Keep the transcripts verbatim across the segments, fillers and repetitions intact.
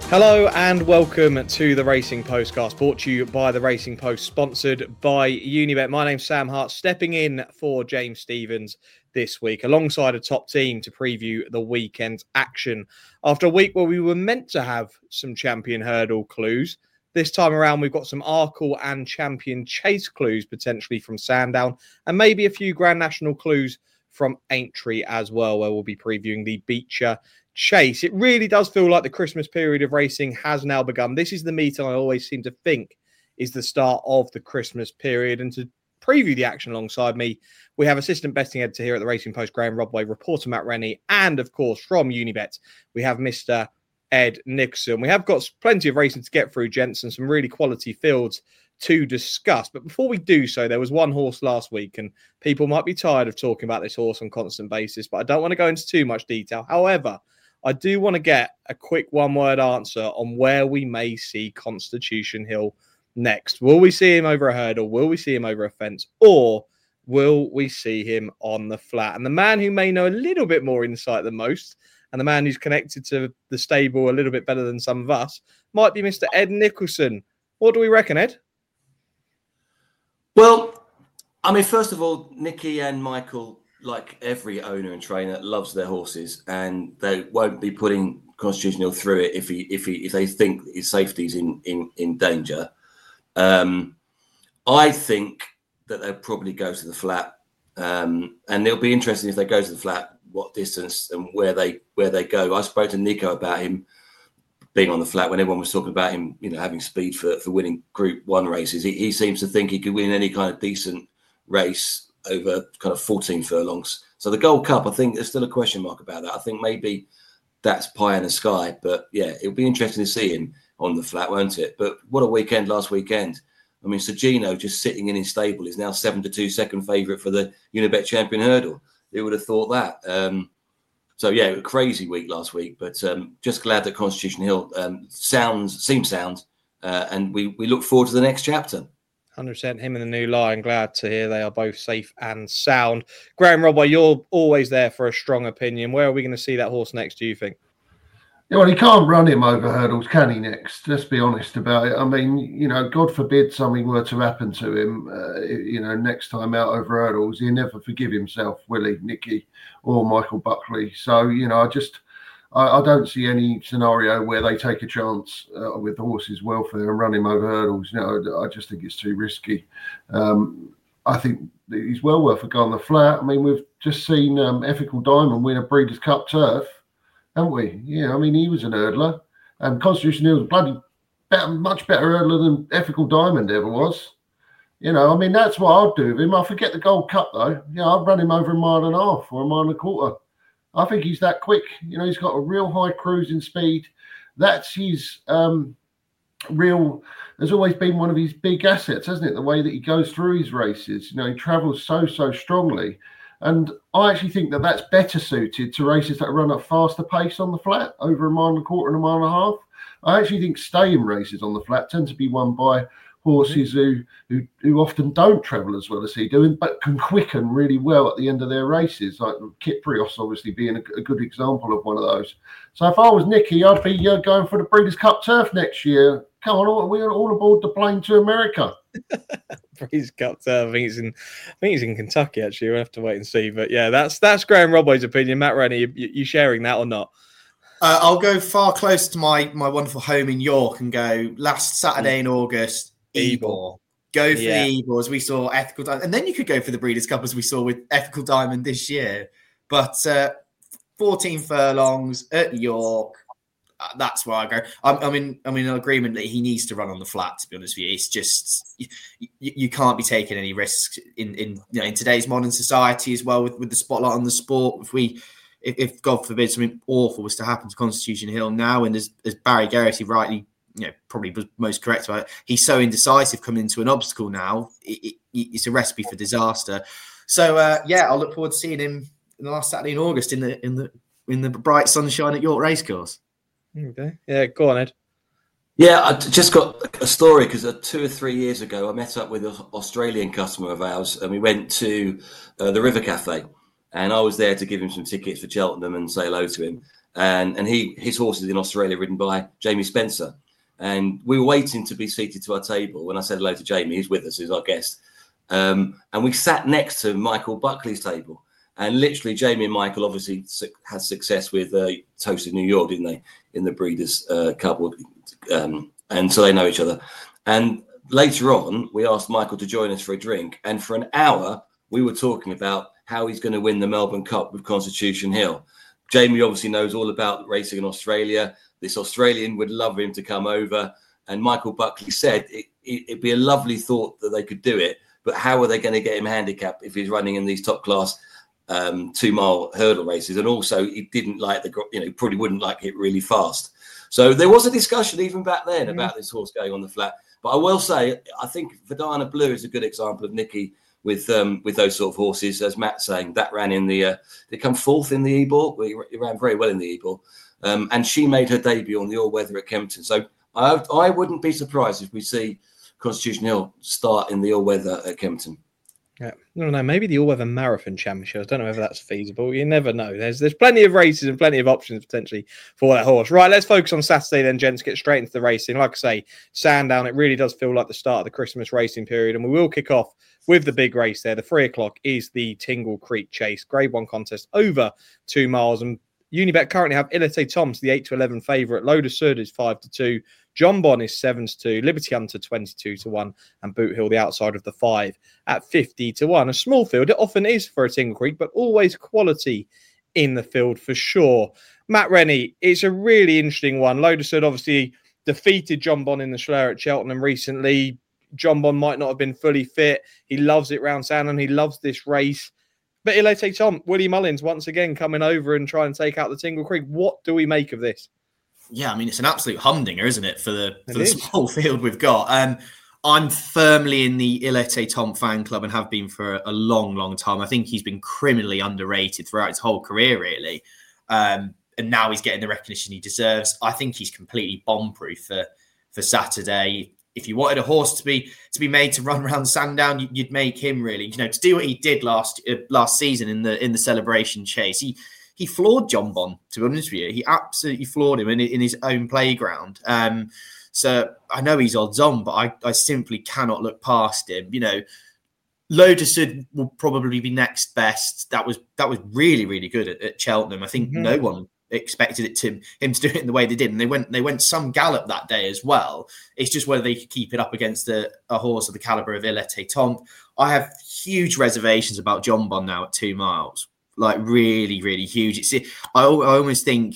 Hello and welcome to the Racing Postcast, brought to you by the Racing Post, sponsored by Unibet. My name's Sam Hart, stepping in for James Stephens this week, alongside a top team to preview the weekend's action. After a week where we were meant to have some champion hurdle clues, this time around we've got some Arkle and champion chase clues potentially from Sandown, and maybe a few Grand National clues from Aintree as well, where we'll be previewing the Beecher Chase. It really does feel like the Christmas period of racing has now begun. This is the meeting I always seem to think is the start of the Christmas period. And to preview the action alongside me, we have assistant betting editor here at the Racing Post, Graham Rodway, reporter Matt Rennie, and of course from Unibet, we have Mister Ed Nicholson. We have got plenty of racing to get through, gents, and some really quality fields to discuss. But before we do so, there was one horse last week, and people might be tired of talking about this horse on a constant basis, but I don't want to go into too much detail. However, I do want to get a quick one-word answer on where we may see Constitution Hill next. Will we see him over a hurdle? Will we see him over a fence? Or will we see him on the flat? And the man who may know a little bit more insight than most, and the man who's connected to the stable a little bit better than some of us, might be Mister Ed Nicholson. What do we reckon, Ed? Well, I mean, first of all, Nicky and Michael, like every owner and trainer, loves their horses, and they won't be putting Constitution Hill through it if he if he if they think his safety's in in in danger. Um, I think that they'll probably go to the flat, um, and it'll be interesting if they go to the flat, what distance and where they where they go. I spoke to Nico about him being on the flat when everyone was talking about him, you know, having speed for for winning Group One races. He, he seems to think he could win any kind of decent race over kind of fourteen furlongs. So the Gold Cup, I think there's still a question mark about that. I think maybe that's pie in the sky. But yeah, it'll be interesting to see him on the flat, won't it? But what a weekend last weekend. I mean, Sergino just sitting in his stable is now seven to two second favourite for the Unibet Champion Hurdle. Who would have thought that? Um, so yeah, a crazy week last week, but um, just glad that Constitution Hill um, sounds, seems sound. Uh, and we, we look forward to the next chapter. one hundred percent him and the new line. Glad to hear they are both safe and sound. Graham Rodway, you're always there for a strong opinion. Where are we going to see that horse next, do you think? Yeah, well, he can't run him over hurdles, can he, next? Let's be honest about it. I mean, you know, God forbid something were to happen to him, uh, you know, next time out over hurdles, he'll never forgive himself, will he, Nicky or Michael Buckley? So, you know, I just... I don't see any scenario where they take a chance uh, with the horse's welfare and run him over hurdles. You know, I just think it's too risky. Um, I think he's well worth a go on the flat. I mean, we've just seen um, Ethical Diamond win a Breeders' Cup turf, haven't we? Yeah, I mean, he was an hurdler. And Constitution Hill was bloody better, much better hurdler than Ethical Diamond ever was. You know, I mean, that's what I'd do with him. I forget the Gold Cup, though. Yeah, I'd run him over a mile and a half or a mile and a quarter. I think he's that quick. You know, he's got a real high cruising speed. That's his um, real, there's always been one of his big assets, hasn't it? The way that he goes through his races. You know, he travels so, so strongly. And I actually think that that's better suited to races that run at faster pace on the flat, over a mile and a quarter and a mile and a half. I actually think staying races on the flat tend to be won by horses who, who who often don't travel as well as he do, but can quicken really well at the end of their races, like Kyprios obviously being a, a good example of one of those. So if I was Nicky, I'd be uh, going for the Breeders' Cup turf next year. Come on, we're all aboard the plane to America. Breeders' Cup turf. I think he's in. I think he's in Kentucky. Actually, we'll have to wait and see. But yeah, that's that's Graham Rodway's opinion. Matt Rennie, you, you sharing that or not? Uh, I'll go far close to my my wonderful home in York and go last Saturday in August. Ebor. Go for yeah. the Ebor as we saw Ethical Diamond. And then you could go for the Breeders' Cup as we saw with Ethical Diamond this year. But uh, fourteen furlongs at York, uh, that's where I go. I'm, I'm, in, I'm in agreement that he needs to run on the flat, to be honest with you. It's just, you, you can't be taking any risks in, in, you know, in today's modern society as well with, with the spotlight on the sport. If we, if, if God forbid something awful was to happen to Constitution Hill now, and as, as Barry Geraghty rightly, you know, probably was most correct about it, he's so indecisive coming into an obstacle now, it, it, it's a recipe for disaster. So uh, yeah, I'll look forward to seeing him in the last Saturday in August in the in the in the bright sunshine at York Racecourse. Okay, yeah, go on, Ed. Yeah, I just got a story because uh, two or three years ago I met up with an Australian customer of ours, and we went to uh, the River Cafe, and I was there to give him some tickets for Cheltenham and say hello to him. and and he his horse is in Australia, ridden by Jamie Spencer. And we were waiting to be seated to our table when I said hello to Jamie. He's with us, he's our guest. Um, and we sat next to Michael Buckley's table. And literally, Jamie and Michael obviously su- had success with uh, Toasted New York, didn't they, in the Breeders' uh, Cup? Um, and so they know each other. And later on, we asked Michael to join us for a drink. And for an hour, we were talking about how he's going to win the Melbourne Cup with Constitution Hill. Jamie obviously knows all about racing in Australia. This Australian would love him to come over. And Michael Buckley said it, it, it'd be a lovely thought that they could do it. But how are they going to get him handicapped if he's running in these top class um, two mile hurdle races? And also he didn't like the, you know, probably wouldn't like it really fast. So there was a discussion even back then about this horse going on the flat. But I will say, I think Verdana Blue is a good example of Nicky with um, with those sort of horses. As Matt's saying, that ran in the, uh, they come fourth in the E-Ball. Well, he ran very well in the E-Ball. Um, and she made her debut on the all-weather at Kempton. So I, I wouldn't be surprised if we see Constitution Hill start in the all-weather at Kempton. Yeah, I don't know. Maybe the all-weather marathon championship. I don't know whether that's feasible. You never know. There's there's plenty of races and plenty of options potentially for that horse. Right, let's focus on Saturday then, gents. Get straight into the racing. Like I say, Sandown. It really does feel like the start of the Christmas racing period, and we will kick off with the big race there. The three o'clock is the Tingle Creek Chase Grade One contest over two miles, and Unibet currently have Ilete Toms, the eight to eleven favourite. Loda Sud is five to two. John Bon is seven to two. Liberty Hunter twenty-two to one. And Boot Hill, the outside of the five, at fifty to one. A small field. It often is for a Tingle Creek, but always quality in the field for sure. Matt Rennie, it's a really interesting one. Loda Sud obviously defeated John Bon in the Schleur at Cheltenham recently. John Bon might not have been fully fit. He loves it round Sandown. He loves this race. But Ilete Tom, Willie Mullins once again coming over and trying to take out the Tingle Creek. What do we make of this? Yeah, I mean, it's an absolute humdinger, isn't it, for the for it the is. small field we've got. Um, I'm firmly in the Ilete Tom fan club and have been for a long, long time. I think he's been criminally underrated throughout his whole career, really. Um, and now he's getting the recognition he deserves. I think he's completely bomb-proof for, for Saturday. If you wanted a horse to be to be made to run around Sandown, you'd make him, really. You know, to do what he did last uh, last season in the in the Celebration Chase. He he floored John Bon, to be honest with you. He absolutely floored him in, in his own playground. Um, so I know he's odds on, but I, I simply cannot look past him. You know, Loda Sud will probably be next best. That was that was really, really good at, at Cheltenham. I think mm-hmm. no one expected it to him to do it in the way they did, and they went they went some gallop that day as well. It's just whether they could keep it up against a, a horse of the caliber of Ilete Tom. I have huge reservations about John Bon now at two miles, like really, really huge. It's I, I almost think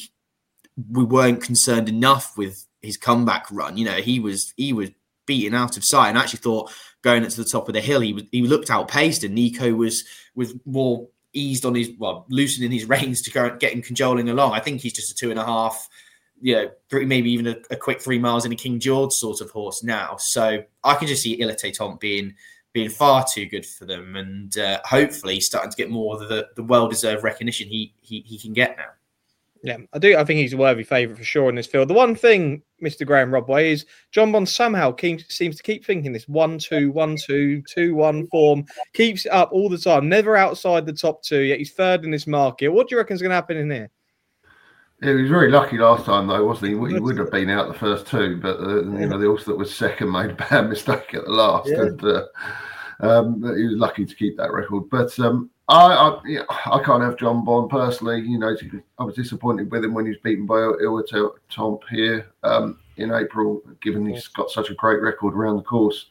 we weren't concerned enough with his comeback run. You know, he was he was beaten out of sight, and I actually thought going up to the top of the hill, he was he looked outpaced, and Nico was was more eased on his, well, loosening his reins to go get him cajoling along. I think he's just a two and a half, you know, three, maybe even a, a quick three miles in a King George sort of horse now. So I can just see Ilete Tom being being far too good for them, and uh, hopefully starting to get more of the, the well-deserved recognition he, he he can get now. Yeah, I do. I think he's a worthy favourite for sure in this field. The one thing, Mister Graham Rodway, is John Bon somehow keeps, seems to keep thinking this one, two, one, two, two, one form, keeps it up all the time, never outside the top two, yet he's third in this market. What do you reckon is going to happen in here? Yeah, he was very lucky last time, though, wasn't he? He would have been out the first two, but uh, you know, the horse that was second made a bad mistake at the last, yeah. and uh, um, he was lucky to keep that record. But um, I, I, yeah, I can't have John Bon personally. You know, I was disappointed with him when he was beaten by Ilete Tom here um, in April, given he's got such a great record around the course.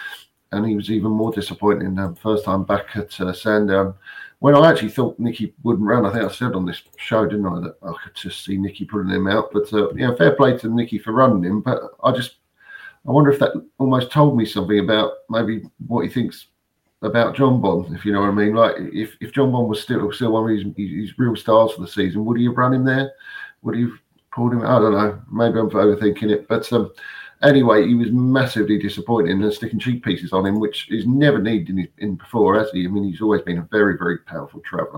And he was even more disappointing the first time back at uh, Sandown. When I actually thought Nicky wouldn't run, I think I said on this show, didn't I, that I could just see Nicky putting him out. But uh, yeah, fair play to Nicky for running him. But I just, I wonder if that almost told me something about maybe what he thinks about John Bon, if you know what I mean. Like if, if John Bon was still still one of his, his real stars for the season, would he have run him there? Would he have pulled him? I don't know. Maybe I'm overthinking it. But um, anyway, he was massively disappointing and sticking cheek pieces on him, which is never needed in, in before, has he? I mean, he's always been a very, very powerful traveller.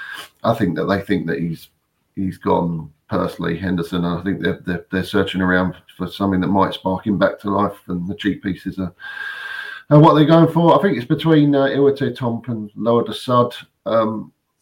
I think that they think that he's he's gone personally, Henderson. And I think they're, they're they're searching around for something that might spark him back to life, and the cheek pieces are. And what they're going for, I think it's between uh, Ilete Tom and Loda Sud. Um,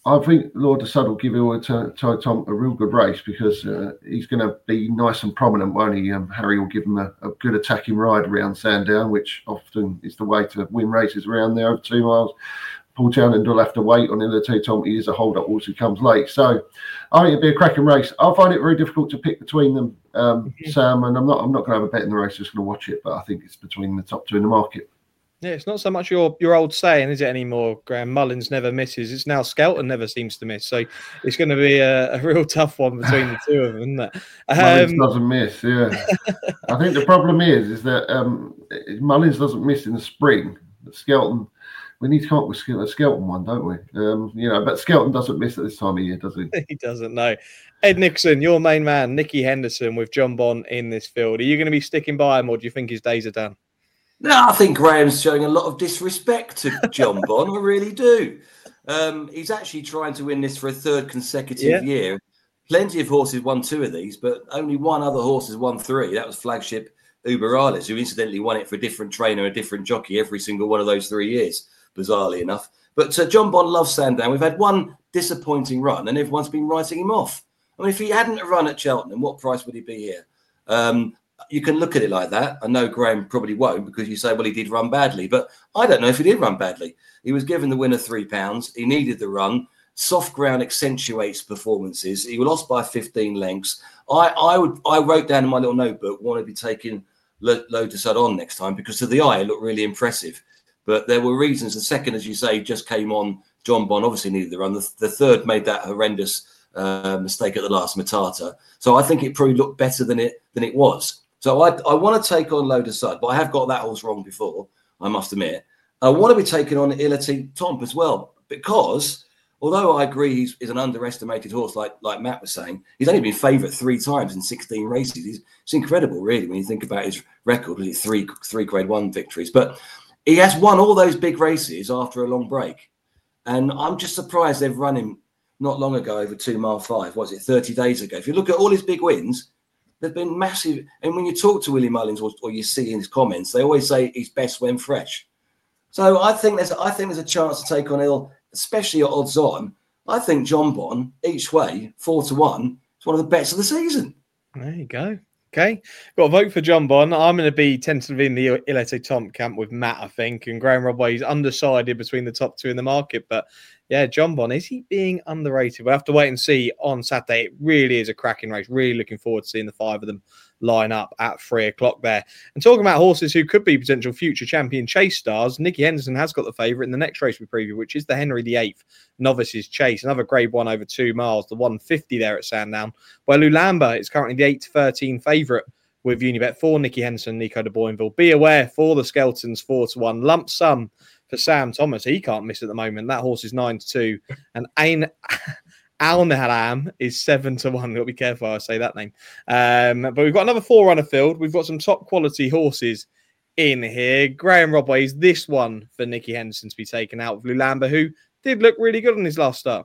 I think Lord de Sud will give Ilya Tom a real good race because uh, he's going to be nice and prominent, won't he? Um, Harry will give him a, a good attacking ride around Sandown, which often is the way to win races around there over two miles. Paul Townend will have to wait on Ilya Tom. He is a hold-up horse who comes late. So I think it'll be a cracking race. I find it very difficult to pick between them, um, mm-hmm. Sam, and I'm not I'm not going to have a bet in the race, just going to watch it, but I think it's between the top two in the market. Yeah, it's not so much your your old saying, is it, anymore, Graham? Mullins never misses. It's now Skelton never seems to miss. So it's going to be a, a real tough one between the two of them, isn't it? Um, Mullins doesn't miss, yeah. I think the problem is, is that um, Mullins doesn't miss in the spring. But Skelton, we need to come up with a Skelton one, don't we? Um, you know, but Skelton doesn't miss at this time of year, does he? He doesn't, no. Ed Nicholson, your main man, Nicky Henderson with John Bon in this field. Are you going to be sticking by him, or do you think his days are done? No, I think Graham's showing a lot of disrespect to John Bon. I really do. Um, he's actually trying to win this for a third consecutive yeah. year. Plenty of horses won two of these, but only one other horse has won three. That was Flagship Uber Alles, who incidentally won it for a different trainer, a different jockey every single one of those three years, bizarrely enough. But uh, John Bon loves Sandown. We've had one disappointing run, and everyone's been writing him off. I mean, if he hadn't run at Cheltenham, what price would he be here? Um, You can look at it like that. I know Graham probably won't because you say, well, he did run badly. But I don't know if he did run badly. He was given the winner three pounds. He needed the run. Soft ground accentuates performances. He was lost by fifteen lengths. I, I would. I wrote down in my little notebook, want to be taking Lord de Sud on next time because to the eye, it looked really impressive. But there were reasons. The second, as you say, just came on. John Bon obviously needed the run. The, the third made that horrendous uh, mistake at the last, Matata. So I think it probably looked better than it than it was. So I, I want to take on Lord de Sud, but I have got that horse wrong before, I must admit. I want to be taking on Ilya Tom as well, because although I agree he's, he's an underestimated horse, like, like Matt was saying, he's only been favourite three times in sixteen races. He's, it's incredible, really, when you think about his record, really three, three grade one victories. But he has won all those big races after a long break. And I'm just surprised they've run him not long ago over two mile five. What was it, thirty days ago? If you look at all his big wins, they've been massive. And when you talk to Willie Mullins or, or you see in his comments, they always say he's best when fresh. So I think there's I think there's a chance to take on Ill, especially at odds on. I think John Bon, each way, four to one, is one of the bets of the season. There you go. Okay. Got to vote for John Bon. I'm going to be tentatively in the Ilya Tom camp with Matt, I think. And Graham Rodway is undecided between the top two in the market. But yeah, John Bon, is he being underrated? We'll have to wait and see on Saturday. It really is a cracking race. Really looking forward to seeing the five of them line up at three o'clock there. And talking about horses who could be potential future champion chase stars, Nicky Henderson has got the favourite in the next race we preview, which is the Henry the Eighth Novices Chase. Another grade one over two miles, the one fifty there at Sandown, where Lulamba is currently the eight to thirteen favourite with Unibet for Nicky Henderson, Nico de Boinville. Be aware for the Skeltons, four to one. Lump sum for Sam Thomas. He can't miss at the moment. That horse is nine to two. And Ain Al Nahlam is seven to one. Got to be careful how I say that name. Um, but we've got another four runner field. We've got some top quality horses in here. Graham Rodway is this one for Nicky Henderson to be taken out with Lulamba, who did look really good on his last start.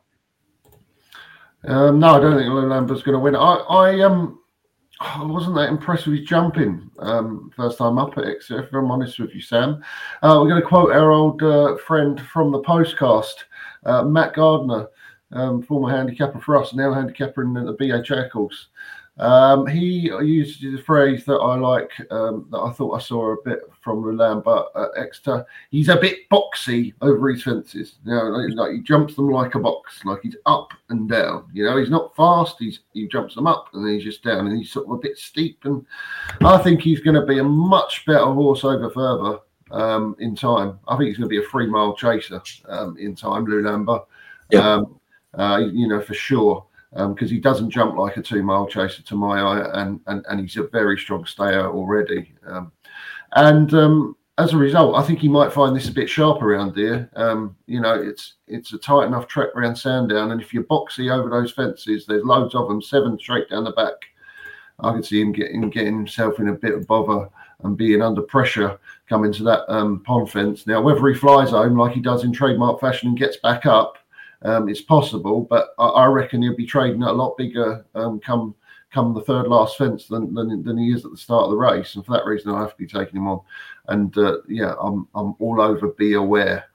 Um, no, I don't think Lulamba's going to win. I, I um. I wasn't that impressed with his jumping um, first time up at Exeter, if I'm honest with you, Sam. Uh, we're going to quote our old uh, friend from the postcast, uh, Matt Gardner, um, former handicapper for us, now handicapper in the B H A course. Um, he used a phrase that I like, um, that I thought I saw a bit from Lulamba at Exeter. He's a bit boxy over his fences. You know, like, like he jumps them like a box, like he's up and down. You know, he's not fast. He's he jumps them up and then he's just down, and he's sort of a bit steep. And I think he's going to be a much better horse over further um, in time. I think he's going to be a three mile chaser um, in time, Lulamba. Yeah. Um, uh, you know, for sure. Because um, he doesn't jump like a two-mile chaser to my eye, and, and, and he's a very strong stayer already. Um, and um, as a result, I think he might find this a bit sharp around here. Um, you know, it's it's a tight enough track around Sandown, and if you're boxy over those fences, there's loads of them, seven straight down the back. I can see him getting getting himself in a bit of bother and being under pressure coming to that um, pond fence. Now, whether he flies home like he does in trademark fashion and gets back up, Um, it's possible, but I, I reckon he'll be trading at a lot bigger um, come come the third last fence than, than than he is at the start of the race, and for that reason, I have to be taking him on. And uh, yeah, I'm I'm all over Be Aware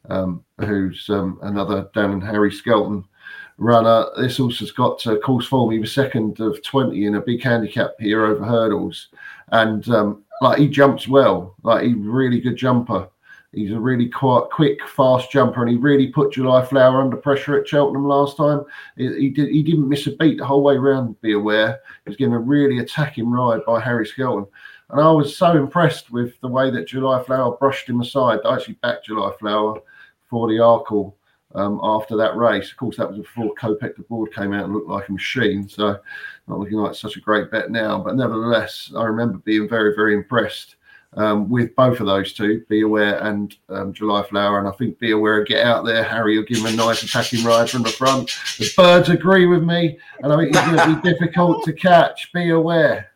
um, who's um, another Dan and Harry Skelton runner. This horse has got uh, course form. He was second of twenty in a big handicap here over hurdles, and um, like he jumps well. Like he's a really good jumper. He's a really quite quick, fast jumper, and he really put July Flower under pressure at Cheltenham last time. He, he did. He didn't miss a beat the whole way round. Be aware, he was given a really attacking ride by Harry Skelton, and I was so impressed with the way that July Flower brushed him aside. I actually backed July Flower for the Arkle um, after that race. Of course, that was before Kopek the board came out and looked like a machine, so not looking like such a great bet now. But nevertheless, I remember being very, very impressed. Um, with both of those two, Be Aware and um, July Flower. And I think Be Aware, get out there. Harry will give him a nice attacking ride from the front. The birds agree with me, and I think it's going to be difficult to catch. Be Aware.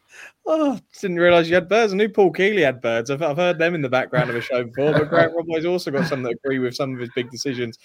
Oh, didn't realise you had birds. I knew Paul Keeley had birds. I've, I've heard them in the background of a show before, but Grant Rodway's also got some that agree with some of his big decisions.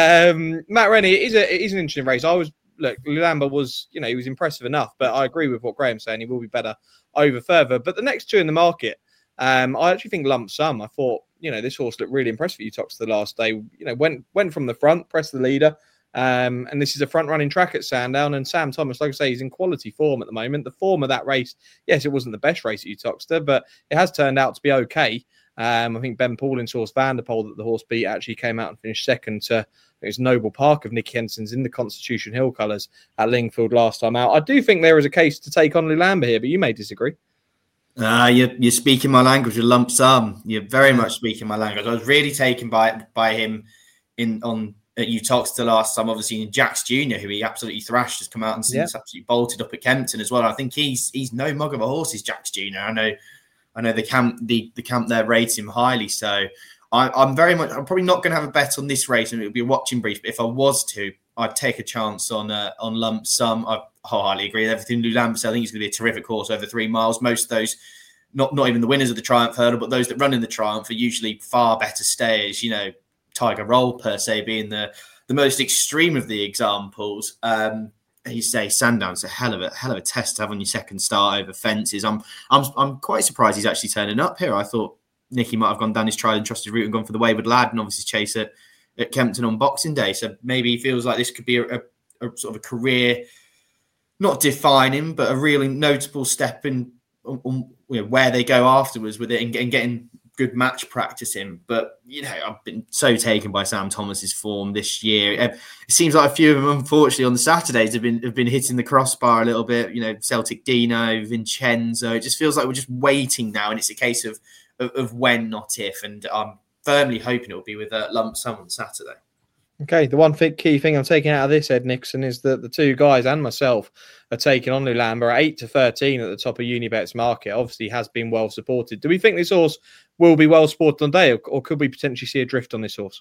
Um, Matt Rennie, it is, a, it is an interesting race. I was, look, Lulamba was, you know, he was impressive enough, but I agree with what Graham's saying. He will be better over further. But the next two in the market, Um, I actually think Lump Sum. I thought, you know, this horse looked really impressive for Utox the last day. You know, went went from the front, pressed the leader. Um, and this is a front-running track at Sandown. And Sam Thomas, like I say, he's in quality form at the moment. The form of that race, yes, it wasn't the best race at Utoxeter, but it has turned out to be okay. Um, I think Ben Paulin's horse, Vanderpole, that the horse beat, actually came out and finished second to it was Noble Park of Nicky Henson's in the Constitution Hill colours at Lingfield last time out. I do think there is a case to take on Lulamba here, but you may disagree. Uh, you're, you're speaking my language with Lump Sum. You're very much speaking my language. I was really taken by by him in on at Utoxeter last time. Obviously, in Jax Junior, who he absolutely thrashed, has come out and since yeah. absolutely bolted up at Kempton as well. I think he's he's no mug of a horse. Is Jax Junior. I know, I know the camp the, the camp there rates him highly. So I, I'm very much. I'm probably not going to have a bet on this race, and it would be a watching brief. But if I was to, I'd take a chance on uh, on Lump Sum. I wholeheartedly agree with everything Lulamba said. I think he's going to be a terrific horse over three miles. Most of those, not not even the winners of the Triumph Hurdle, but those that run in the Triumph are usually far better stayers. You know, Tiger Roll per se being the the most extreme of the examples. Um, you say Sandown's a hell of a hell of a test to have on your second start over fences. I'm I'm I'm quite surprised he's actually turning up here. I thought Nicky might have gone down his tried and trusted route and gone for the Wayward Lad and obviously chase it at Kempton on Boxing Day. So maybe he feels like this could be a, a, a sort of a career, not defining, but a really notable step in on, on, you know, where they go afterwards with it and, and getting good match practice in. But, you know, I've been so taken by Sam Thomas's form this year. It seems like a few of them, unfortunately, on the Saturdays have been have been hitting the crossbar a little bit. You know, Celtic Dino, Vincenzo. It just feels like we're just waiting now, and it's a case of of, of when, not if. And I'm firmly hoping it will be with a Lump Sum on Saturday. Okay, the one th- key thing I'm taking out of this, Ed Nixon, is that the two guys and myself are taking on Lulamba at eight to thirteen at the top of Unibet's market. Obviously, has been well supported. Do we think this horse will be well supported on day, or, or could we potentially see a drift on this horse?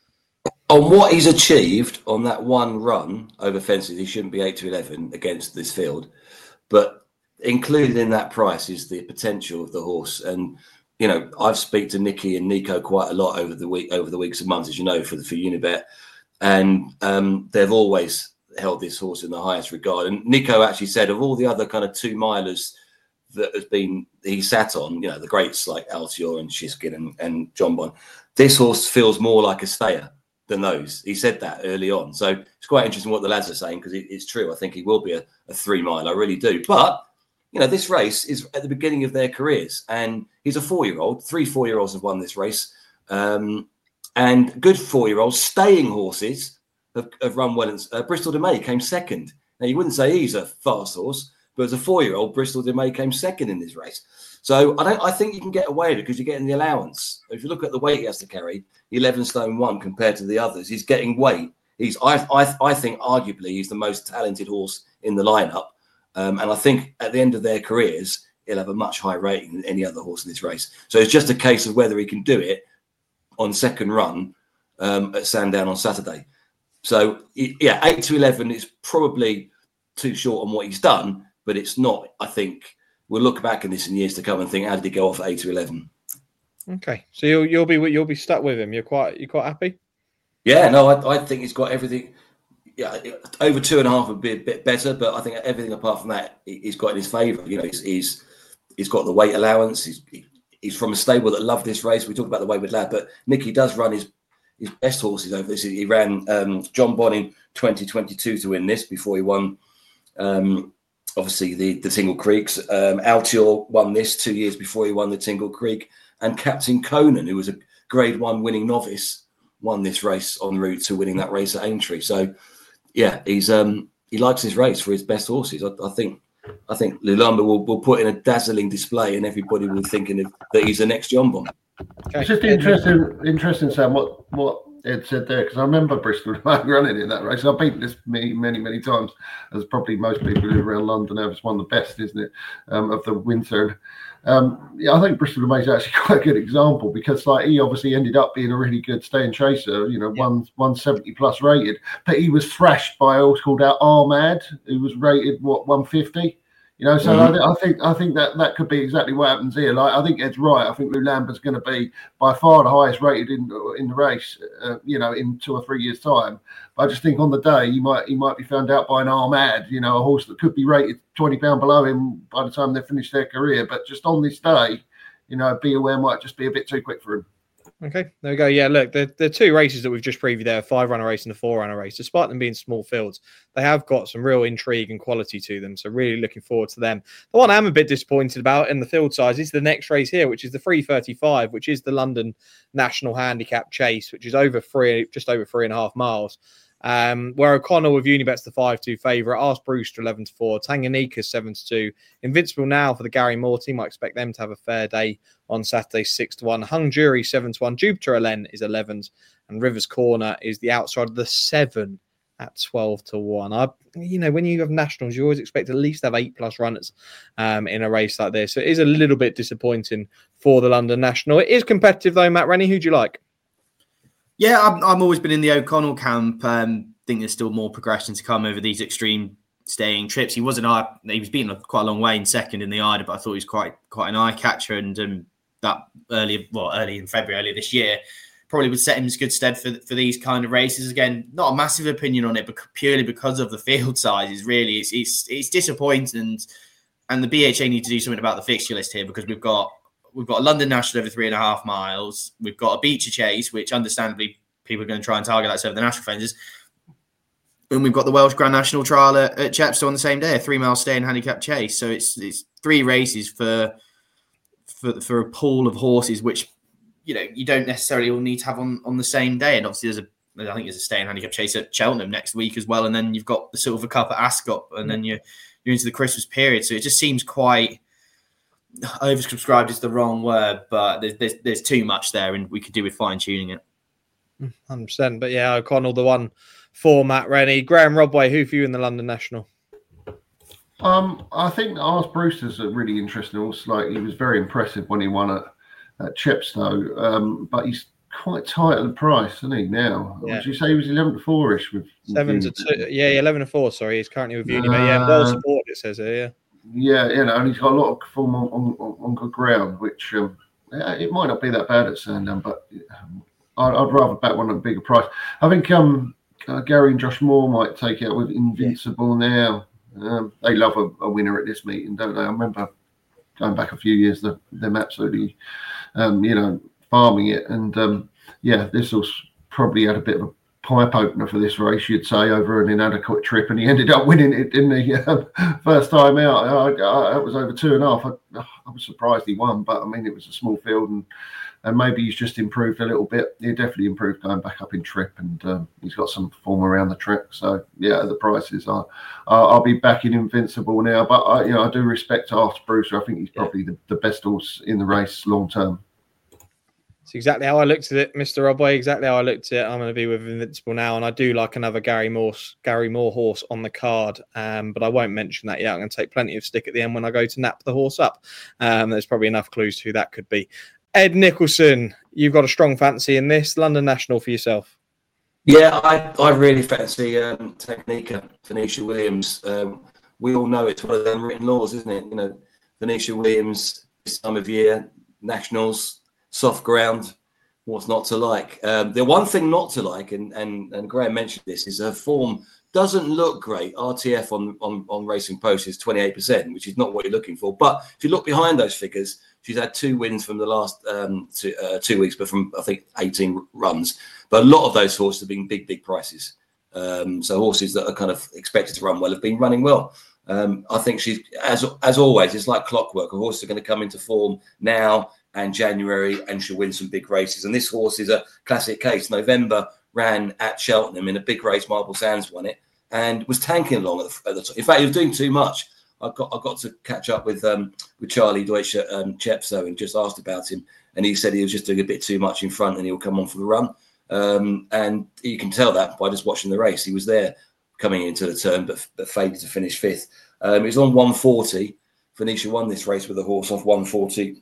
On what he's achieved on that one run over fences, he shouldn't be eight to eleven against this field. But included in that price is the potential of the horse. And you know, I've speak to Nicky and Nico quite a lot over the week, over the weeks and months, as you know, for the for Unibet, and um, they've always held this horse in the highest regard. And Nico actually said of all the other kind of two milers that has been he sat on, you know, the greats like Altior and Shiskin and, and John Bon, this horse feels more like a stayer than those. He said that early on, so it's quite interesting what the lads are saying because it, it's true. I think he will be a, a three mile. I really do, but. You know, this race is at the beginning of their careers, and he's a four-year-old. Three four-year-olds have won this race, um, and good four-year-olds, staying horses, have, have run well. And, uh, Bristol de May came second. Now, you wouldn't say he's a fast horse, but as a four-year-old, Bristol de May came second in this race. So I don't. I think you can get away with it because you're getting the allowance. If you look at the weight he has to carry, eleven stone one compared to the others, he's getting weight. He's, I, I, I think, arguably, he's the most talented horse in the lineup. Um, and I think at the end of their careers, he'll have a much higher rating than any other horse in this race. So it's just a case of whether he can do it on second run um, at Sandown on Saturday. So, yeah, eight to eleven is probably too short on what he's done, but it's not, I think, we'll look back in this in years to come and think, how did he go off at eight to eleven? Okay. So you'll, you'll, be, you'll be stuck with him. You're quite, you're quite happy? Yeah, no, I, I think he's got everything. Yeah, over two and a half would be a bit better, but I think everything apart from that, he's got in his favour. You know, he's, he's he's got the weight allowance. He's he's from a stable that love this race. We talk about the Wayward Lad, but Nicky does run his his best horses over this. He ran um, John Bond in twenty twenty-two to win this before he won, um, obviously, the, the Tingle Creeks. Um, Altior won this two years before he won the Tingle Creek. And Captain Conan, who was a grade one winning novice, won this race en route to winning that race at Aintree. So, yeah, he's um, he likes his race for his best horses. I, I think I think Lulamba will, will put in a dazzling display and everybody will be thinking of, that he's the next John Bond. Okay. It's just interesting, interesting, Sam, what, what Ed said there, because I remember Bristol running in that race. I've beaten this many, many, many times, as probably most people who live around London have. It's one of the best, isn't it, um, of the winter. Um, yeah, I think Bristol May is actually quite a good example because, like, he obviously ended up being a really good staying chaser. You know, yeah. one one seventy plus rated, but he was thrashed by a horse called out Armad, who was rated what one fifty. You know, so mm-hmm. I, I think I think that that could be exactly what happens here. Like, I think Ed's right. I think Lulamba's going to be by far the highest rated in in the race. Uh, you know, in two or three years' time. But I just think on the day he might he might be found out by an Armad. You know, a horse that could be rated twenty pound below him by the time they finish their career. But just on this day, you know, Be Aware might just be a bit too quick for him. Okay, there we go. Yeah, look, the, the two races that we've just previewed there, a five-runner race and a four-runner race, despite them being small fields, they have got some real intrigue and quality to them. So really looking forward to them. The one I'm a bit disappointed about in the field size is the next race here, which is the three thirty-five, which is the London National Handicap Chase, which is over three, just over three and a half miles. Um, where O'Connell with Unibet's the five two favourite, Ask Brewster eleven to four, Tanganyika seven to two, Invincible Now for the Gary Moore team. I expect them to have a fair day on Saturday six to one, Hung Jury seven to one, Jupiter Elen is elevens, and Rivers Corner is the outside of the seven at twelve to one. I, you know, when you have nationals, you always expect at least to have eight plus runners um, in a race like this. So it is a little bit disappointing for the London National. It is competitive though, Matt Rennie. Who do you like? Yeah, I'm, I'm always been in the O'Connell camp. Um, think there's still more progression to come over these extreme staying trips. He wasn't eye, he was beaten quite a long way in second in the Ida, but I thought he was quite quite an eye catcher. And um, that early, well, early in February, earlier this year, probably would set him in good stead for for these kind of races. Again, not a massive opinion on it, but purely because of the field sizes. Really, it's it's it's disappointing, and, and the B H A need to do something about the fixture list here because we've got. We've got a London National over three and a half miles. We've got a Beecher Chase, which understandably people are going to try and target that over the national fences. And we've got the Welsh Grand National Trial at, at Chepstow on the same day, a three-mile stay and handicap chase. So it's it's three races for, for for a pool of horses, which you know you don't necessarily all need to have on, on the same day. And obviously, there's a I think there's a stay and handicap chase at Cheltenham next week as well. And then you've got the Silver Cup at Ascot, and then you're you're into the Christmas period. So it just seems quite. Oversubscribed is the wrong word, but there's, there's there's too much there, and we could do with fine tuning it. one hundred percent. But yeah, O'Connell, the one for Matt Rennie. Graham Rodway, who for you in the London National? Um, I think Ask Brewster's a really interesting horse. Like he was very impressive when he won at, at Chepstow, um, but he's quite tight at the price, isn't he? Now, yeah. Would you say he was eleven to four ish with seven to two? Yeah, eleven to four. Sorry, he's currently with Uni, uh, but yeah, well supported. It says here. Yeah. Yeah, you know, and he's got a lot of form on, on, on good ground, which um, yeah, it might not be that bad at Sandown, but um, I'd, I'd rather bet one at a bigger price. I think um, uh, Gary and Josh Moore might take it with Invincible yeah. now. Um, they love a, a winner at this meeting, don't they? I remember going back a few years, the, them absolutely, um, you know, farming it. And um, yeah, this was probably had a bit of a pipe opener for this race, you'd say, over an inadequate trip, and he ended up winning it, didn't he? First time out, I, I, it was over two and a half. I, I was surprised he won, but I mean, it was a small field, and and maybe he's just improved a little bit. He definitely improved going back up in trip, and um, he's got some form around the track. So yeah, the prices are. I'll, I'll be backing Invincible now, but I, you know, I do respect Ask Brewster. I think he's probably the, the best horse in the race long term. It's exactly how I looked at it, Mister Rodway. Exactly how I looked at it. I'm going to be with Invincible Now, and I do like another Gary Moore, Gary Moore horse on the card, um, but I won't mention that yet. I'm going to take plenty of stick at the end when I go to nap the horse up. Um, there's probably enough clues to who that could be. Ed Nicholson, you've got a strong fancy in this. London National for yourself. Yeah, I, I really fancy um, Tanganyika, Venetia Williams. Um, we all know it's one of them written laws, isn't it? You know, Venetia Williams, this time of year, nationals, soft ground, what's not to like? Um, the one thing not to like, and, and, and Graham mentioned this, is her form doesn't look great. R T F on, on, on Racing Post is twenty-eight percent, which is not what you're looking for. But if you look behind those figures, She's had two wins from the last um, two, uh, two weeks, but from, I think, eighteen runs. But a lot of those horses have been big, big prices. Um, so horses that are kind of expected to run well have been running well. Um, I think she's, as as always, it's like clockwork. A horse is going to come into form now and January, and she'll win some big races. And this horse is a classic case. November ran at Cheltenham in a big race. Marble Sands won it and was tanking along at the, at the top. In fact, he was doing too much. I got I got to catch up with um, with Charlie Deutsch at um, Chepstow and just asked about him, and he said he was just doing a bit too much in front, and he'll come on for the run. Um, and you can tell that by just watching the race. He was there coming into the turn, but, but failed to finish fifth. Um, he was on one forty. Venetia won this race with a horse off one forty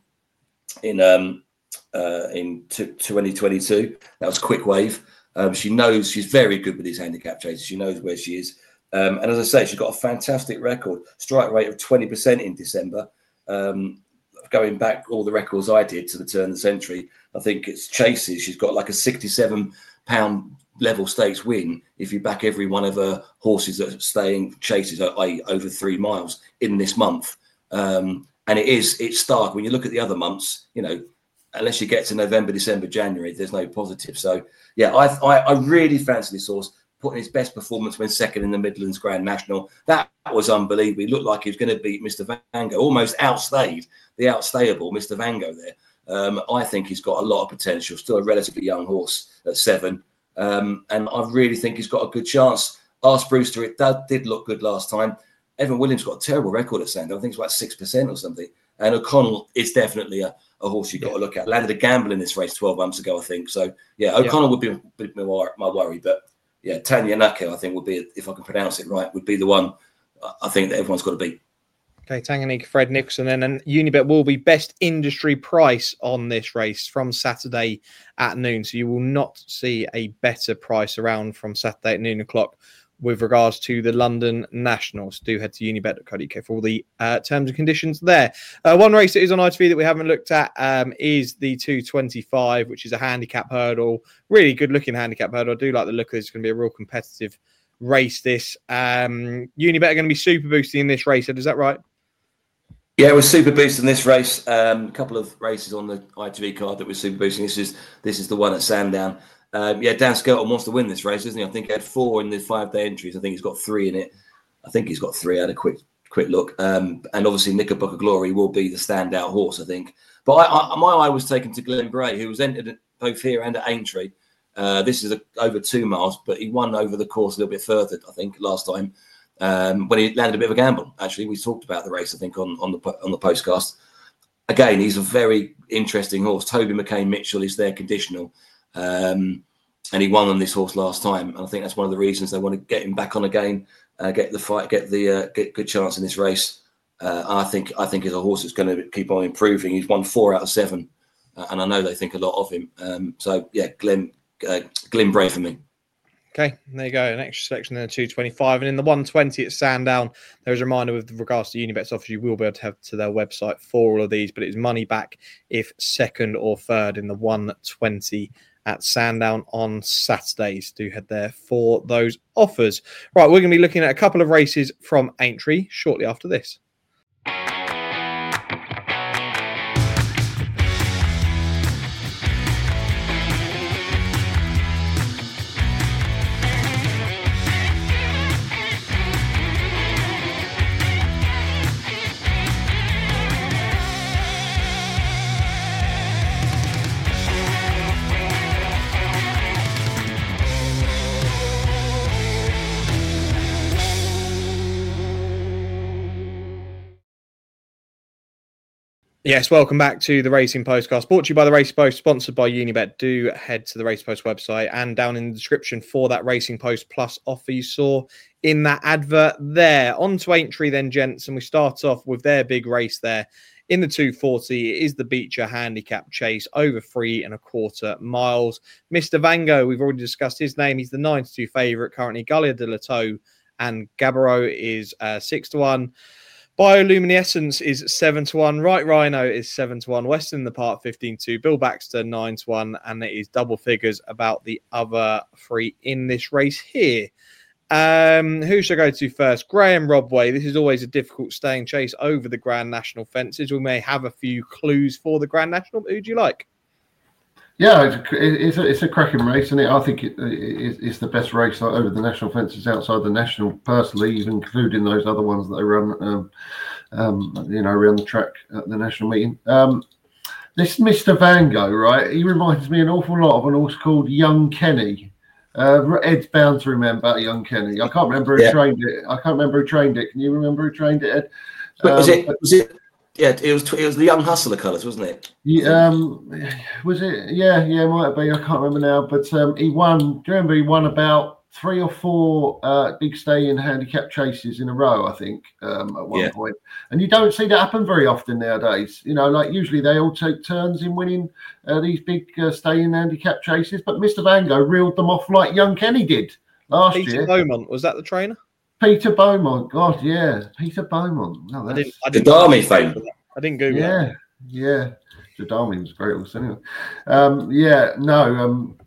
in um, uh, in twenty twenty-two. That was Quick Wave. Um, she knows she's very good with these handicap chases. She knows where she is. Um, and as I say, she's got a fantastic record, strike rate of twenty percent in December. Um, going back all the records I did to the turn of the century, I think it's chases. She's got like a sixty-seven pound level stakes win if you back every one of her horses that are staying chases that is over three miles in this month. Um, and it is, it's stark. When you look at the other months, you know, unless you get to November, December, January, there's no positive. So, yeah, I, I, I really fancy this horse. Putting his best performance when second in the Midlands Grand National. That was unbelievable. He looked like he was going to beat Mister Vango, almost outstayed the outstayable Mister Vango there. Um, I think he's got a lot of potential, still a relatively young horse at seven. Um, and I really think he's got a good chance. Ask Brewster, it did, did look good last time. Evan Williams got a terrible record at Sandown. I think it's about six percent or something. And O'Connell is definitely a, a horse you've got yeah. to look at. Landed a gamble in this race twelve months ago, I think. So, yeah, O'Connell yeah. would be my, my worry, but yeah, Tanya Naka, I think, would be, if I can pronounce it right, would be the one I think that everyone's got to beat. Okay, Tanganyika, Fred Nicholson, and then Unibet will be best industry price on this race from Saturday at noon. So you will not see a better price around from Saturday at noon o'clock with regards to the London Nationals. Do head to unibet dot co dot U K for all the uh, terms and conditions there. Uh, one race that is on I T V that we haven't looked at um, is the two twenty-five, which is a handicap hurdle. Really good looking handicap hurdle. I do like the look of this. It's going to be a real competitive race, this. Um, Unibet are going to be super boosting in this race. Is that right? Yeah, we're super boosting this race. Um, a couple of races on the I T V card that we're super boosting. This is this is the one at Sandown. Um, yeah, Dan Skelton wants to win this race, doesn't he? I think he had four in the five-day entries. I think he's got three in it. I think he's got three. I had a quick quick look. Um, and obviously, Knickerbocker Glory will be the standout horse, I think. But I, I, my eye was taken to Glenn Bray, who was entered both here and at Aintree. Uh, this is a, over two miles, but he won over the course a little bit further, I think, last time. Um, when he landed a bit of a gamble. Actually, we talked about the race, I think, on, on the on the postcast. Again, he's a very interesting horse. Toby McCain Mitchell is there conditional. Um, and he won on this horse last time. And I think that's one of the reasons they want to get him back on again, uh, get the fight, get the uh, get good chance in this race. Uh, I think I think he's a horse that's going to keep on improving. He's won four out of seven, uh, and I know they think a lot of him. Um, so yeah, Glenn uh, Glenn Bray for me. Okay, there you go. An extra selection in the two twenty-five. And in the one twenty at Sandown, there's a reminder with regards to Unibet's offers, you will be able to have to their website for all of these, but it's money back if second or third in the one twenty at Sandown on Saturdays. Do head there for those offers. Right, we're going to be looking at a couple of races from Aintree shortly after this. Yes, welcome back to the Racing Postcast, brought to you by the Racing Post, sponsored by Unibet. Do head to the Racing Post website and down in the description for that Racing Post Plus offer you saw in that advert there. On to Aintree then, gents, and we start off with their big race there in the two forty. It is the Beecher Handicap Chase over three and a quarter miles. Mister Vango, we've already discussed his name. He's the nine to two favourite currently. Gallia de la Toe and Gabbro is uh, six to one. Bioluminescence is seven to one. Right Rhino is seven to one. Western in the Park fifteen to two. Bill Baxter nine to one. And it is double figures about the other three in this race here. Um, who should I go to first? Graham Rodway. This is always a difficult staying chase over the Grand National fences. We may have a few clues for the Grand National. Who do you like? Yeah, it's a, it's a, it's a cracking race, and it, I think it, it, it's the best race over the national fences outside the national, personally, even including those other ones that they run, um, um, you know, around the track at the national meeting. Um, this Mister Van Gogh, right? He reminds me an awful lot of an horse called Young Kenny. Uh, Ed's bound to remember Young Kenny. I can't remember who yeah. trained it. I can't remember who trained it. Can you remember who trained it, Ed? Um, was it? Was it? Yeah, it was. It was the Young Hustler colours, wasn't it? Yeah, um, was it? Yeah, yeah, it might be. I can't remember now. But um, he won. Do you remember he won about three or four uh, big stay-in handicap chases in a row? I think um, at one yeah. point. And you don't see that happen very often nowadays. You know, like usually they all take turns in winning uh, these big uh, stay-in handicap chases. But Mister Van Gogh reeled them off like Young Kenny did last Peter year. Peter Beaumont, was that the trainer? Peter Beaumont, God, yeah, Peter Beaumont. No, I didn't. I the didn't Darmy fame. I didn't Google yeah, that. Yeah, yeah. The Darmy was great also. Anyway, um, yeah, no, um,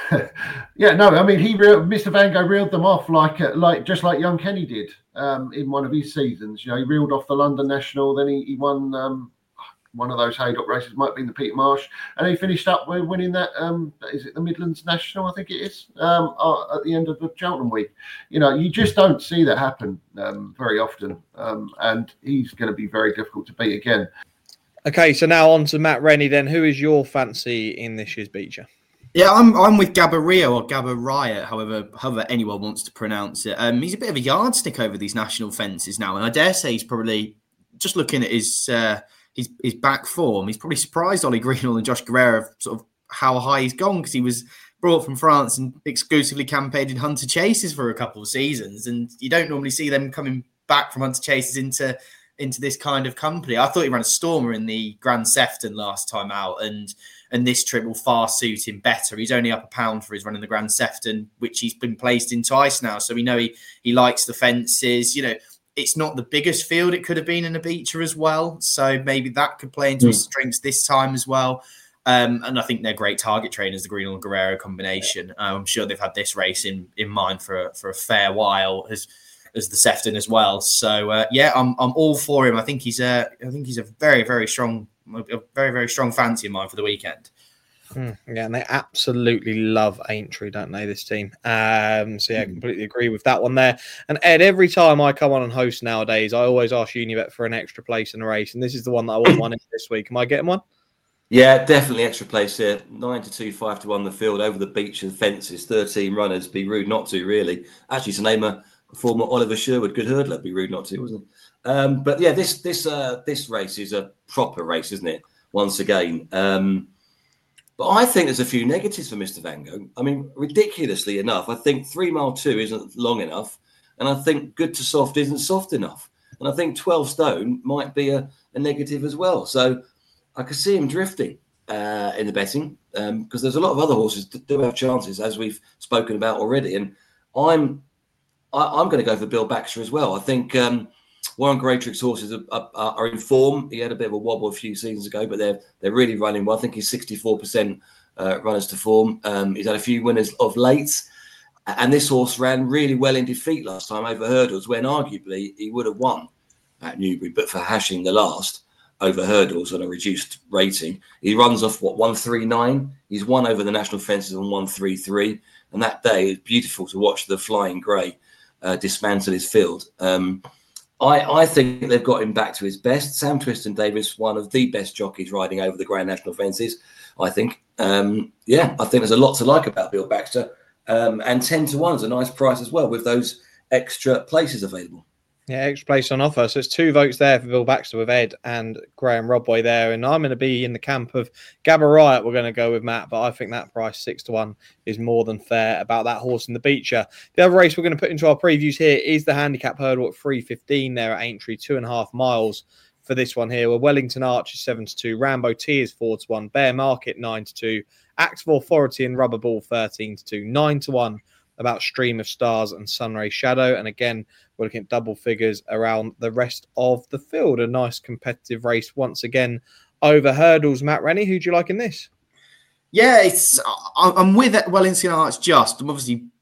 yeah, no. I mean, he re- Mister Van Gogh reeled them off like, uh, like just like Young Kenny did um, in one of his seasons. You know, he reeled off the London National, then he, he won um, one of those Haydock races, might be in the Peter Marsh, and he finished up with winning that. Um, is it the Midlands National? I think it is. Um, uh, at the end of the Cheltenham week, you know, you just don't see that happen um, very often, um, and he's going to be very difficult to beat again. Okay, so now on to Matt Rennie. Then, who is your fancy in this year's Beecher? Yeah, I'm I'm with Gabario or Gabaria, however however anyone wants to pronounce it. Um, he's a bit of a yardstick over these national fences now, and I dare say he's probably just looking at his. Uh, His, his back form, he's probably surprised Ollie Greenall and Josh Guerrero of sort of how high he's gone, because he was brought from France and exclusively campaigned in Hunter Chases for a couple of seasons, and you don't normally see them coming back from Hunter Chases into into this kind of company. I thought he ran a stormer in the Grand Sefton last time out, and and this trip will far suit him better. He's only up a pound for his run in the Grand Sefton, which he's been placed in twice now, so we know he he likes the fences. You know, it's not the biggest field it could have been in a Beecher as well. So maybe that could play into mm. his strengths this time as well. Um, and I think they're great target trainers, the Greenall and Guerrero combination. Yeah. I'm sure they've had this race in, in mind for a, for a fair while as as the Sefton as well. So uh, yeah, I'm I'm all for him. I think he's a I think he's a very very strong a very very strong fancy in mind for the weekend. Mm, yeah, and they absolutely love Aintree, don't they, this team? Um, so, yeah, I completely agree with that one there. And, Ed, every time I come on and host nowadays, I always ask Unibet for an extra place in the race, and this is the one that I want one in this week. Am I getting one? Yeah, definitely extra place here. nine to two, five to one the field, over the beach and fences, thirteen runners. Be rude not to, really. Actually, to name a former Oliver Sherwood good hurdler, be rude not to, wasn't it? Um, but, yeah, this this uh, this race is a proper race, isn't it, once again? Um But I think there's a few negatives for Mister Van Gogh. I mean, ridiculously enough, I think three mile two isn't long enough. And I think good to soft isn't soft enough. And I think twelve stone might be a, a negative as well. So I could see him drifting uh, in the betting because um, there's a lot of other horses that do have chances, as we've spoken about already. And I'm I, I'm going to go for Bill Baxter as well. I think um, Warren Greatrick's horses are, are, are in form. He had a bit of a wobble a few seasons ago, but they're they're really running well. I think he's sixty-four percent uh, runners to form. Um, he's had a few winners of late. And this horse ran really well in defeat last time over hurdles, when arguably he would have won at Newbury, but for hashing the last over hurdles on a reduced rating. He runs off, what, one thirty-nine? He's won over the national fences on one thirty-three. And that day, it's beautiful to watch the Flying Grey uh, dismantle his field. Um, I, I think they've got him back to his best. Sam Twiston-Davies, one of the best jockeys riding over the Grand National fences, I think. Um, yeah, I think there's a lot to like about Bill Baxter. Um, and ten to one is a nice price as well, with those extra places available. Yeah, extra place on offer. So it's two votes there for Bill Baxter with Ed and Graham Rodway there. And I'm going to be in the camp of Gabba Riot. We're going to go with Matt, but I think that price six to one is more than fair about that horse in the Beecher. The other race we're going to put into our previews here is the handicap hurdle at three fifteen there at Aintree, two and a half miles for this one here. Where Wellington Arch is seven to two, Rambo T is four to one, Bear Market nine to two, Axel Authority and Rubber Ball thirteen to two, nine to one about Stream of Stars and Sunray Shadow. And again, we're looking at double figures around the rest of the field. A nice competitive race once again over hurdles. Matt Rennie, who do you like in this? Yeah, it's I'm with Wellington Arch just. I'm obviously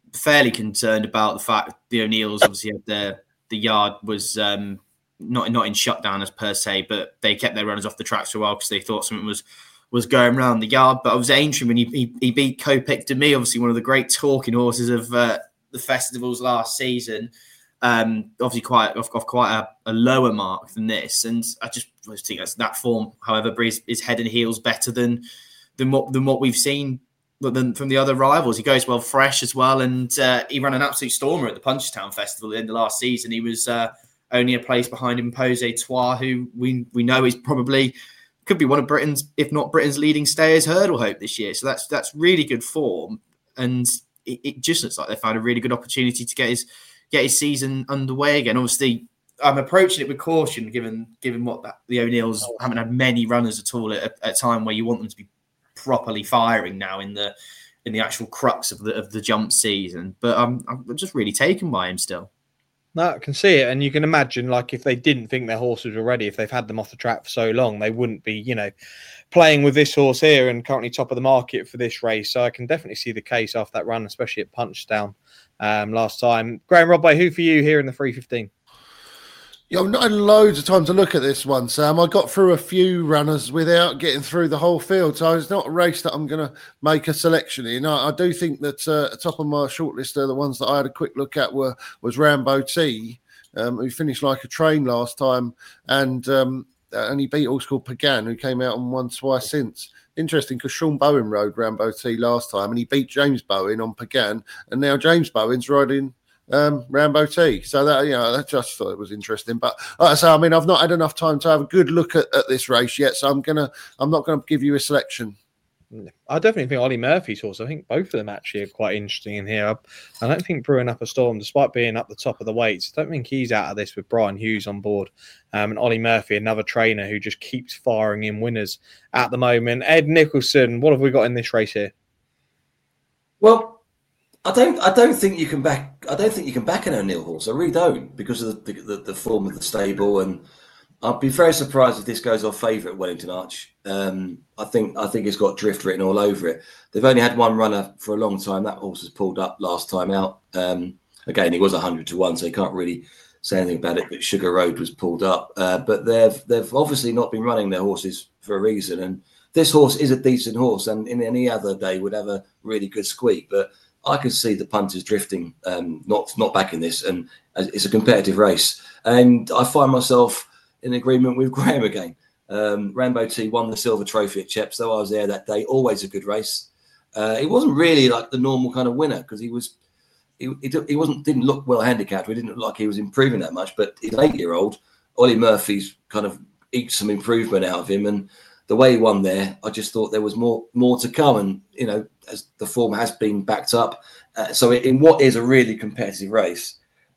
fairly concerned about the fact the O'Neills obviously had their the yard was um, not not in shutdown as per se, but they kept their runners off the tracks for a while because they thought something was was going around the yard. But I was Aintree when he, he, he beat Kopek de Me, obviously one of the great talking horses of uh, the festivals last season. Um, obviously quite off, off quite a, a lower mark than this, and I just think that's that form. However, is, is head and heels better than than what than what we've seen than from the other rivals. He goes well fresh as well, and uh, he ran an absolute stormer at the Punchestown Festival in the last season. He was uh, only a place behind Impose Trois, who we we know is probably could be one of Britain's, if not Britain's, leading stayers hurdle hope this year. So that's that's really good form, and it, it just looks like they found a really good opportunity to get his. get his season underway again. Obviously, I'm approaching it with caution, given given what that, the O'Neills haven't had many runners at all at, at a time where you want them to be properly firing now in the in the actual crux of the of the jump season. But I'm I'm just really taken by him still. No, I can see it, and you can imagine, like, if they didn't think their horses were ready, if they've had them off the track for so long, they wouldn't be, you know, playing with this horse here and currently top of the market for this race. So I can definitely see the case after that run, especially at Punchestown um, last time. Graham Rodway, who for you here in the three fifteen? Yeah, I've not had loads of time to look at this one, Sam. I got through a few runners without getting through the whole field, so it's not a race that I'm going to make a selection in. I, I do think that uh, top of my shortlist, uh, the ones that I had a quick look at were was Rambo T, um, who finished like a train last time, and um, and he beat a horse called Pagan, who came out and won twice since. Interesting, because Sean Bowen rode Rambo T last time, and he beat James Bowen on Pagan, and now James Bowen's riding Um, Rambo T. So that, you know, I just thought it was interesting. But like I say, I mean, I've not had enough time to have a good look at, at this race yet. So I'm gonna, I'm not gonna give you a selection. I definitely think Ollie Murphy's horse. I think both of them actually are quite interesting in here. I, I don't think Brewing Up a Storm, despite being up the top of the weights, I don't think he's out of this with Brian Hughes on board. Um, and Ollie Murphy, another trainer who just keeps firing in winners at the moment. Ed Nicholson, what have we got in this race here? Well, I don't. I don't think you can back. I don't think you can back an O'Neill horse. I really don't, because of the, the, the form of the stable, and I'd be very surprised if this goes off favourite at Wellington Arch. Um, I think. I think it's got drift written all over it. They've only had one runner for a long time. That horse was pulled up last time out. Um, again, he was a hundred to one, so you can't really say anything about it. But Sugar Road was pulled up. Uh, but they've they've obviously not been running their horses for a reason. And this horse is a decent horse, and in any other day would have a really good squeak, but I can see the punters drifting, um, not not backing this, and it's a competitive race. And I find myself in agreement with Graham again. Um, Rambo T won the silver trophy at Chepstow. I was there that day. Always a good race. Uh, it wasn't really like the normal kind of winner, because he was he, he wasn't didn't look well handicapped. He didn't look like he was improving that much. But he's an eight-year-old. Ollie Murphy's kind of eked some improvement out of him, and the way he won there, I just thought there was more more to come. And, you know, as the form has been backed up. Uh, so in what is a really competitive race,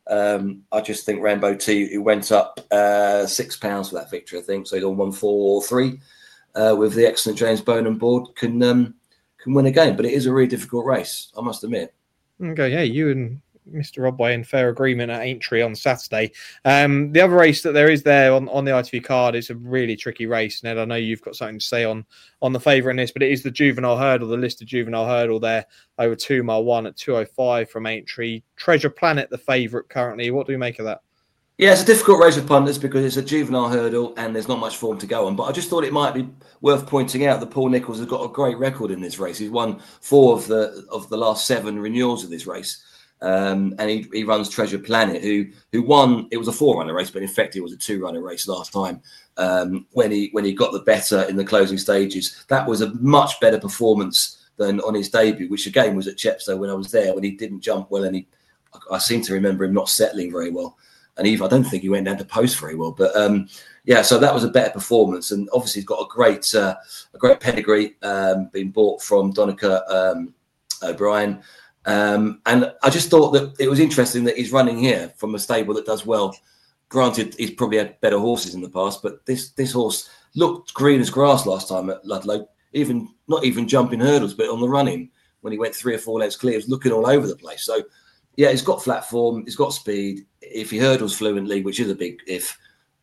um, I just think Rambo T, who went up uh, six pounds for that victory, I think. So he's on one, four, or three uh, with the excellent James Bowen on board, can, um, can win a game. But it is a really difficult race, I must admit. Okay, yeah, you and Mister Rodway in fair agreement at Aintree on Saturday. Um, the other race that there is there on, on the I T V card is a really tricky race. Ned, I know you've got something to say on on the favourite in this, but it is the juvenile hurdle, the listed juvenile hurdle there over two mile one at two oh five from Aintree. Treasure Planet, the favourite currently. What do we make of that? Yeah, it's a difficult race with punters because it's a juvenile hurdle and there's not much form to go on. But I just thought it might be worth pointing out that Paul Nicholls has got a great record in this race. He's won four of the of the last seven renewals of this race. Um, and he, he runs Treasure Planet, who who won. It was a four-runner race, but in fact, it was a two-runner race last time. Um, when he when he got the better in the closing stages, that was a much better performance than on his debut, which again was at Chepstow when I was there, when he didn't jump well, and he I, I seem to remember him not settling very well, and even I don't think he went down to post very well. But um, yeah, so that was a better performance, and obviously he's got a great uh, a great pedigree, um, being bought from Donica um, O'Brien. Um, and I just thought that it was interesting that he's running here from a stable that does well. Granted, he's probably had better horses in the past, but this this horse looked green as grass last time at Ludlow, even not even jumping hurdles, but on the running when he went three or four lengths clear, he was looking all over the place. So, yeah, he's got flat form, he's got speed. If he hurdles fluently, which is a big if,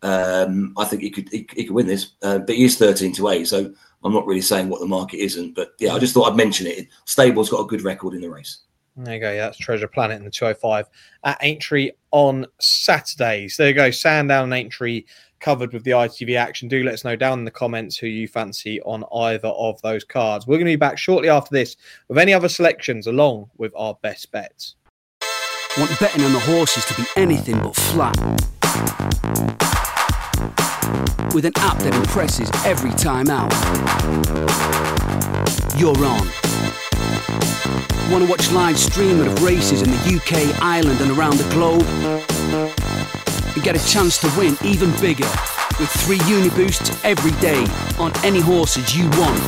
um, I think he could he, he could win this. Uh, but he is thirteen to eight, so I'm not really saying what the market isn't. But yeah, I just thought I'd mention it. Stable's got a good record in the race. There you go. Yeah, that's Treasure Planet in the two oh five at Aintree on Saturdays. There you go. Sandown and Aintree covered with the I T V action. Do let us know down in the comments who you fancy on either of those cards. We're going to be back shortly after this with any other selections along with our best bets. Want betting on the horses to be anything but flat? With an app that impresses every time out. You're on. Want to watch live streaming of races in the U K, Ireland and around the globe? And get a chance to win even bigger with three Uniboosts every day on any horses you want.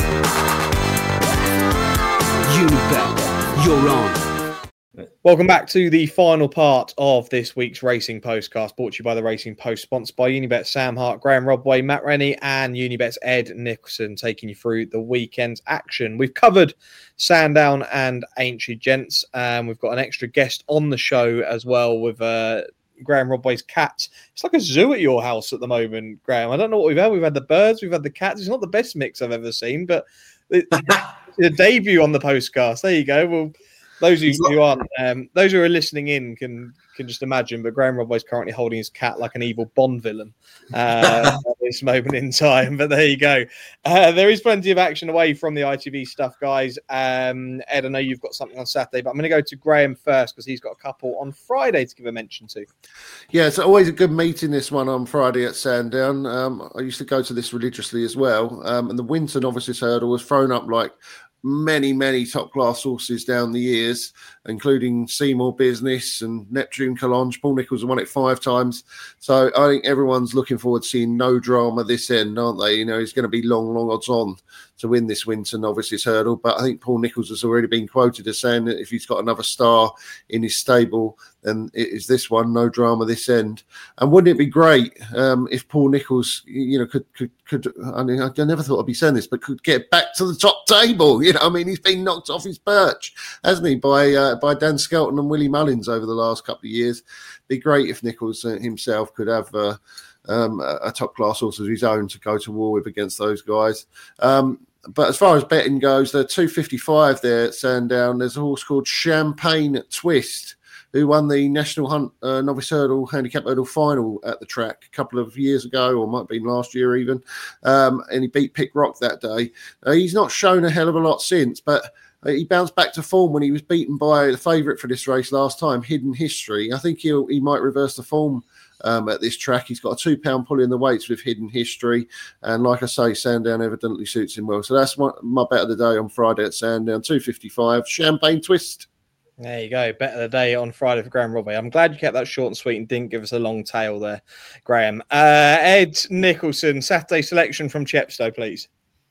Unibet, you're on. Welcome back to the final part of this week's Racing Postcast, brought to you by the Racing Post, sponsored by Unibet Sam Hart, Graham Rodway, Matt Rennie, and Unibet's Ed Nicholson, taking you through the weekend's action. We've covered Sandown and Aintree, gents, and we've got an extra guest on the show as well with uh, Graham Rodway's cats. It's like a zoo at your house at the moment, Graham. I don't know what we've had. We've had the birds, we've had the cats. It's not the best mix I've ever seen, but it's a debut on the postcast. There you go. Well, those who, who aren't, um, those who are listening in can can just imagine. But Graham Rodway is currently holding his cat like an evil Bond villain uh, at this moment in time. But there you go. Uh, there is plenty of action away from the I T V stuff, guys. Um, Ed, I know you've got something on Saturday, but I'm going to go to Graham first because he's got a couple on Friday to give a mention to. Yeah, it's always a good meeting, this one on Friday at Sandown. Um, I used to go to this religiously as well. Um, and the Winter Novices Hurdle was thrown up like many, many top-class horses down the years, including Seymour Business and Neptune Collonges. Paul Nicholls won it five times. So I think everyone's looking forward to seeing No Drama this end, aren't they? You know, he's going to be long, long odds on to win this Winter Novices Hurdle. But I think Paul Nicholls has already been quoted as saying that if he's got another star in his stable, then it is this one, No Drama this end. And wouldn't it be great um, if Paul Nicholls, you know, could, could, could, I mean, I never thought I'd be saying this, but could get back to the top table. You know, I mean, he's been knocked off his perch, hasn't he, by uh, by Dan Skelton and Willie Mullins over the last couple of years. Be great if Nicholls himself could have uh, um, a top class horse of his own to go to war with against those guys. Um, But as far as betting goes, they're two fifty-five there at Sandown. There's a horse called Champagne Twist, who won the National Hunt uh, Novice Hurdle Handicap Hurdle final at the track a couple of years ago, or might have been last year even. Um, and he beat Pick Rock that day. Uh, he's not shown a hell of a lot since, but uh, he bounced back to form when he was beaten by the favourite for this race last time, Hidden History. I think he'll he might reverse the form Um, at this track. He's got a two pound pull in the weights with Hidden History, and like I say, Sandown evidently suits him well. So that's my, my bet of the day on Friday at Sandown, two fifty-five, Champagne Twist. There you go, bet of the day on Friday for Graham Rodway. I'm glad you kept that short and sweet and didn't give us a long tail there, Graham. Uh, Ed Nicholson, Saturday selection from Chepstow, please.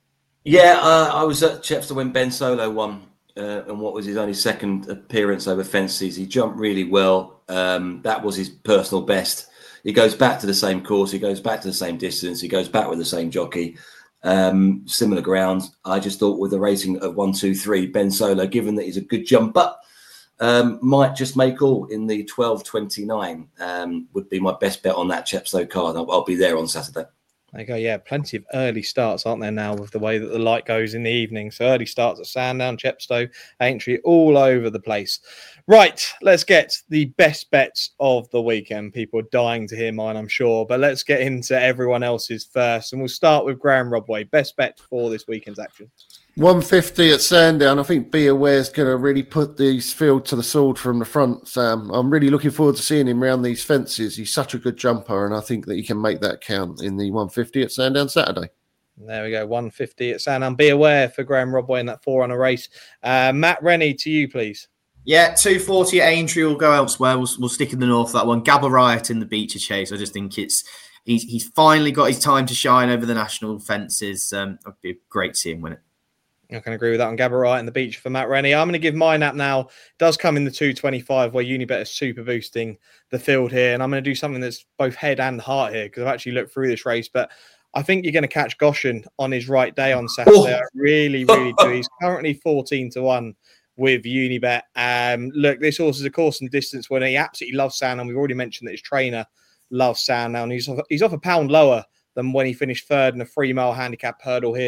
Yeah, uh, I was at Chepstow when Ben Solo won, uh, and what was his only second appearance over fences. He jumped really well. Um, that was his personal best. He goes back to the same course. He goes back to the same distance. He goes back with the same jockey. Um, similar ground. I just thought with the racing of one, two, three, Ben Solo, given that he's a good jumper, um, might just make all in the twelve twenty-nine. Um, would be my best bet on that Chepstow card. I'll, I'll be there on Saturday. There you go. Yeah, plenty of early starts, aren't there, now, with the way that the light goes in the evening. So early starts at Sandown, Chepstow, Aintree, all over the place. Right, let's get the best bets of the weekend. People are dying to hear mine, I'm sure. But let's get into everyone else's first. And we'll start with Graham Rodway. Best bet for this weekend's action. one fifty at Sandown. I think Be Aware's going to really put these field to the sword from the front, Sam. I'm really looking forward to seeing him around these fences. He's such a good jumper, and I think that he can make that count in the one fifty at Sandown Saturday. There we go, one fifty at Sandown. Be Aware for Graham Rodway in that four-runner race. Uh, Matt Rennie, to you, please. Yeah, two forty at Aintree. Will go elsewhere. We'll, we'll stick in the north, that one. Gabba Riot in the Beecher Chase. I just think it's he's, he's finally got his time to shine over the national fences. Um, it'd be great to see him win it. I can agree with that on Gabba Riot and the Beach for Matt Rennie. I'm going to give mine up now. It does come in the two twenty-five where Unibet is super boosting the field here. And I'm going to do something that's both head and heart here because I've actually looked through this race. But I think you're going to catch Goshen on his right day on Saturday. I really, really do. He's currently fourteen to one with Unibet. Um, look, this horse is a course and distance winner. He absolutely loves Sandown. We've already mentioned that his trainer loves Sandown. He's off, he's off a pound lower than when he finished third in a three-mile handicap hurdle here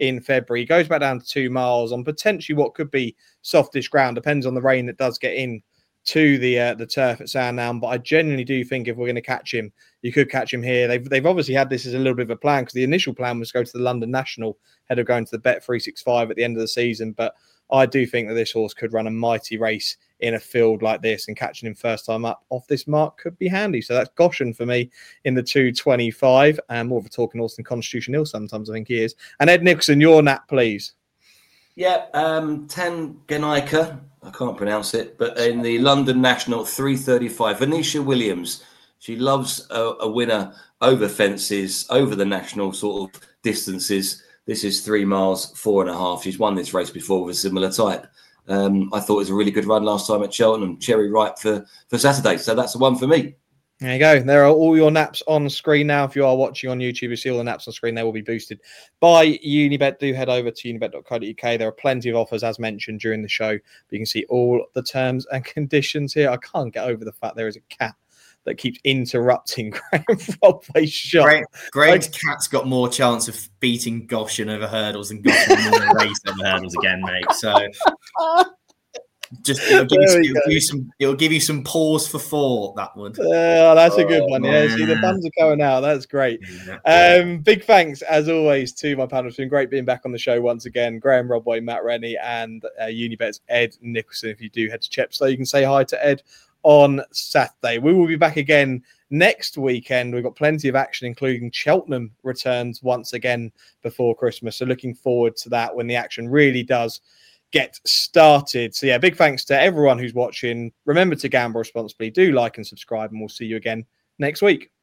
in February. He goes back down to two miles on potentially what could be softish ground. Depends on the rain that does get in to the uh, the turf at Sandown. But I genuinely do think if we're going to catch him, you could catch him here. They've they've obviously had this as a little bit of a plan, because the initial plan was to go to the London National ahead of going to the Bet three sixty-five at the end of the season. But I do think that this horse could run a mighty race in a field like this, and catching him first time up off this mark could be handy. So that's Goshen for me in the two twenty-five, and more of a talking horse than Constitution Hill sometimes, I think he is. And Ed Nicholson, your nap, please. Yeah, um, Tanganyika, I can't pronounce it, but in the London National three thirty-five, Venetia Williams. She loves a, a winner over fences, over the national sort of distances. This is three miles, four and a half. She's won this race before with a similar type. Um, I thought it was a really good run last time at Cheltenham. Cherry ripe for, for Saturday. So that's the one for me. There you go. There are all your naps on screen now. If you are watching on YouTube, you see all the naps on screen. They will be boosted by Unibet. Do head over to unibet dot co dot uk. There are plenty of offers, as mentioned, during the show. You can see all the terms and conditions here. I can't get over the fact there is a cat that keeps interrupting Graham Rodway's shot. Greg, Greg's like, cat's got more chance of beating Goshen over hurdles than Goshen in a race over hurdles again, mate. So just it'll give, you, it'll give you some it'll give you some pause for thought, that one. Yeah, that's a good oh, one. Yeah, man. See, the buns are going out. That's great. Yeah. Um, big thanks, as always, to my panel. It's been great being back on the show once again. Graham Rodway, Matt Rennie, and uh, Unibet's Ed Nicholson. If you do head to Chepstow, you can say hi to Ed on Saturday. We will be back again next weekend. We've got plenty of action, including Cheltenham returns once again before Christmas. So looking forward to that when the action really does get started. So yeah, big thanks to everyone who's watching. Remember to gamble responsibly. Do like and subscribe, and we'll see you again next week.